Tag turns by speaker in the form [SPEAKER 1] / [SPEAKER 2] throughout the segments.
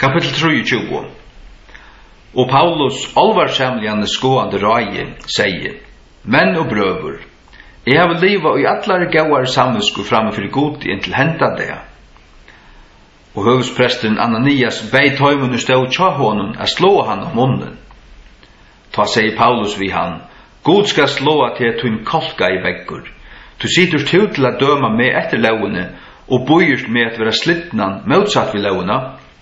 [SPEAKER 1] Kapitel 23. Og Paulus alvarsamligan skoande røye sier, menn og brøver, jeg har livet i allare gauar samvisku framfor god inntil henta det. Og høvespresten Ananias beit tøymun stod tja honom a slå han om munnen. Ta sier Paulus vi han, God skal slå til tun kolka i veggur. Du sitter til a døma med etter lovene, og bøyert med at vera slittnan motsatt vi lovene.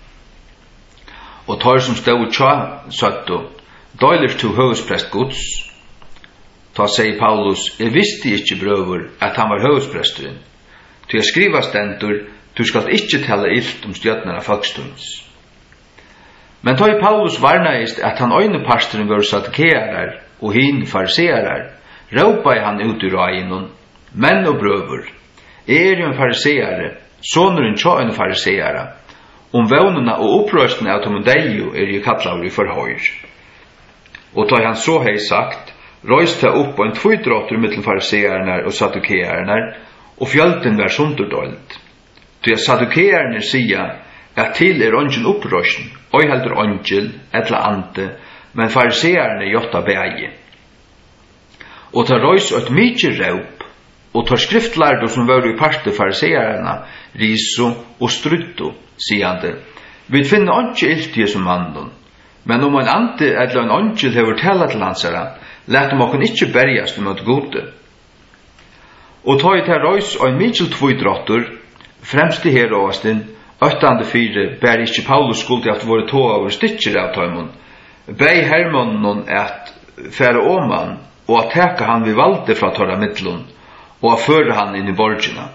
[SPEAKER 1] Og tar som stod tja søtto, døyler til høvesprest Guds. Ta sier Paulus, jeg visste ikke brøver at han var høvespresteren. Til jeg skriva stendur, du skal ikke tale ilt om stjøtnar av folkstunds. Men ta i Paulus varnaist at han øynepastoren var sadikearar og hin farisearar, råpa han ut ur røynon, menn og brøver, jo en fariseare, sonuren tja en fariseara, vånuna og opprøstene av tomodeio jo kattlaur i forhøyr. Og ta han så hei sagt, røyste opp på en tvøydråttur mittel farisearnar og sadukearnar, og fjölden var sundurdølt. Til sadukearnar sia at til ongen opprøsten, og heldur ongel, etla ante, men farisearnar jotta bægi. Og ta røys et mykje raup, og ta skriftlardo som var i parte farisearna, riso og strutto, siande, vi finner onge iltige som mannen, men om en ante eller en ongel hever tala til hansara, let om okkur ikkje berjast mot gode. Og ta i ta røys og en mykjel tvøydråttur, fremst i herovastin, 8.4, bær ikkje Paulus skuldi at våre tå over stitcher av tøymon, bei hermannen at fære åman, og at teka han vi valde fra tåra midlun, og at føre han inn i borgina.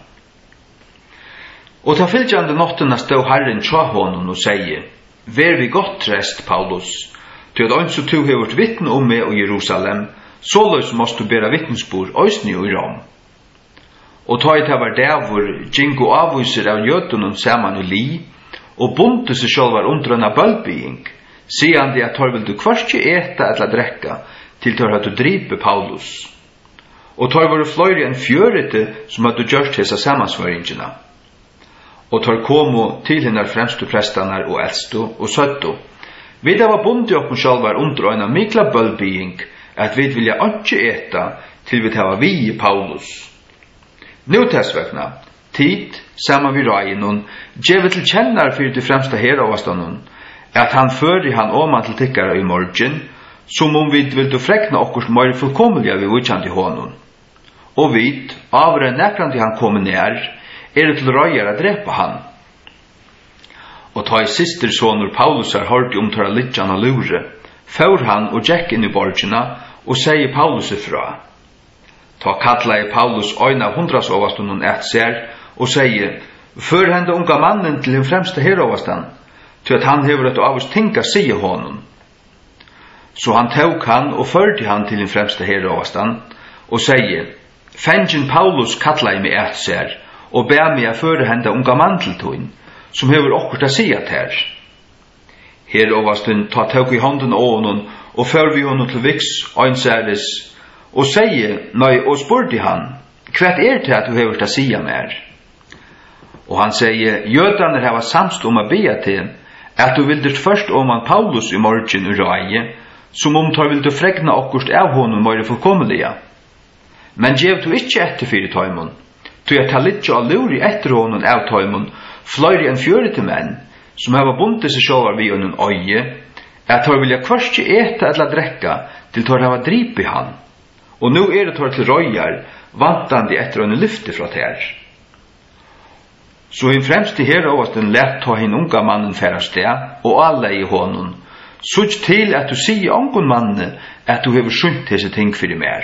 [SPEAKER 1] Og ta fylgjande nottena stå Herren tja honom og sier, ver vi godt trest, Paulus, til at ønsk og tu hevurt vittne om meg og Jerusalem, såløs måst du bæra vittnesbord òsni og i Rom. Og ta i ta var dævor, djingo avviser av jötunum saman i li, og bunte seg sjálvar under en bølbying, sian de at tar vil du kvarskje eta eller drekka, til tar at du dripe Paulus. Og tar var fløyre enn fjørete som at du gjørst hesa samansvøringina. Og tar komo til hinnar fremstu prestanar og eldstu og søttu. Vi da var bunte opp med sjálvar under en mikla bølbying, at vi vilja ikke eta til vi tava vi i Paulus. Nu tessvekna, tid, saman vi røynon, djevet til kjennar fyrir til fremsta herovastanon, at han føri han åman til tikkara i morgen, som om vi vil du frekna okkurs mer fullkomliga vi utkjant i hånden. Og vi, avre nekrandi han kom nær, til røyar a drepa han. Og ta i sister sonur Paulus hørt tåra litjan og lure, får han og gjekk inn i borgina, og sier Paulus ifra. Ta kalla i Paulus øyna 100-åvastunnen et ser, og sier, før hende unga mannen til den fremste herovastan, til at han hever et avust tinka sige honom. Så han tåg han og førte han til den fremste herovastan, og sier, fengen Paulus kalla i meg et ser, og ber meg a føre hende unga mann til tøyn, som hever okkurt a sige ter. Herovastun ta tåg i hånden av honom, og før vi honom til viks, øynseres, og sier, nei, og spurte han, hva til at du hever til å sige mer? Og han sier, jødene har samst om å be til, at du vil det først om han Paulus i morgen ur røye, som om tar vil du fregna okkurst av honom mer fullkommelige. Men gjev du ikke etter fyrir tøymon, til jeg tar litt og luri etter honom av tøymon, fløyre enn 40 menn, som har bundet seg sjåvar vi unnen øye, at tar vilja kvarskje eta eller drekka, til tar hava drip i han. Og nu det tar til røyar, vantandi etter en lyfte fra ter. Så hin fremst i herovasten lett ta hin unga mannen færa sted, og alle i honom, sutt til at du sier ongon manne, at du hever sjunt hese ting fyrir mer.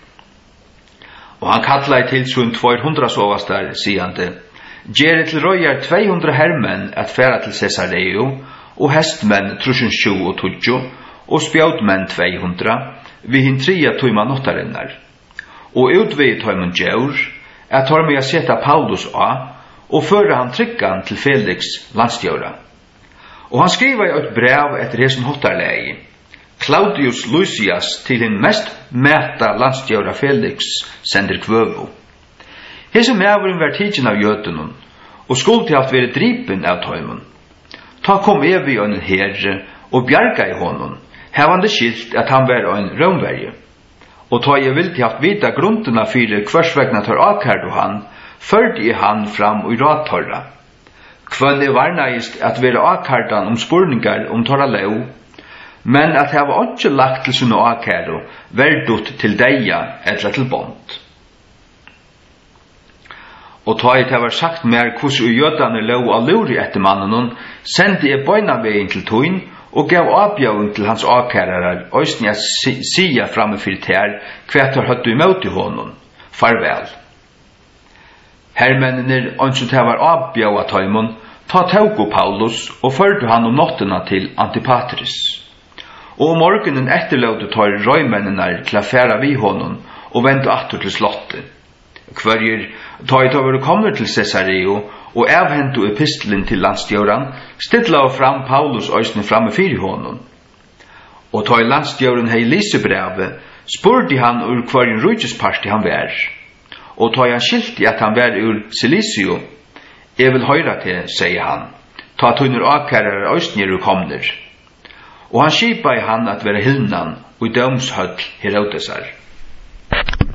[SPEAKER 1] Og han kallar til sånn 200-åvastar, siande, gjer til røyar 200 hermenn at færa til Cesareo, og hestmenn 320 og 20, og spjautmenn 200, vi hin 3 tøyma nottarinnar. Og utvei tøyman djaur, at tar meg a seta Paulus av, og føre han trykkan til Felix landstjóra. Og han skriva i et brev etter hesen hottarlegi. Claudius Lysias til hin mest mæta landstjóra Felix sender kvøvu. Hese mævurin var tidsin av jötunum, og skuldi haft veri dripen av tøymun. Ta kom Evi en herre og bjarga I honom, hevande skilt at han var en romverje. Og ta jeg vil til haft vita grunderna fyrir kvarsvegna tar akkardu han, førdi han fram og ratorra. Kvønne varnaist at vera akkardan spurningar torra leu, men at hava ikke lagt til sunn og akkaru, verdut til deia eller til bond. Og ta jeg var sagt mer hos jødane leu av luri etter mannen, sendi jeg bøyna vegin til tøyn, og gav avbjøring til hans akkarar, òsni at sia framme fyrir ter, kvetar høttu imot I honom. Farvel. Hermennir, ønsket her var avbjøa tøymon, ta taugo Paulus, og førdu han nottena til Antipatris. Og morgenen etterlåte tar røymennene til å færa vi honom, og vendu atter til slottet. Kvarjer tar over kommer til Caesarea, og avhentu epistelen til landstjóran, stilla fram Paulus øysne framme fyrir honom. Og ta landstjóran hei lisebrevet, spurdi han ur kvarjen rujtsparti han var. Og ta han skilti at han var ur Cilicio, jeg vil høyra til, sier han, ta tunnur akkarar øysne komner. Og han skipa I han at være hilnan, og I dømshøll Herodesar.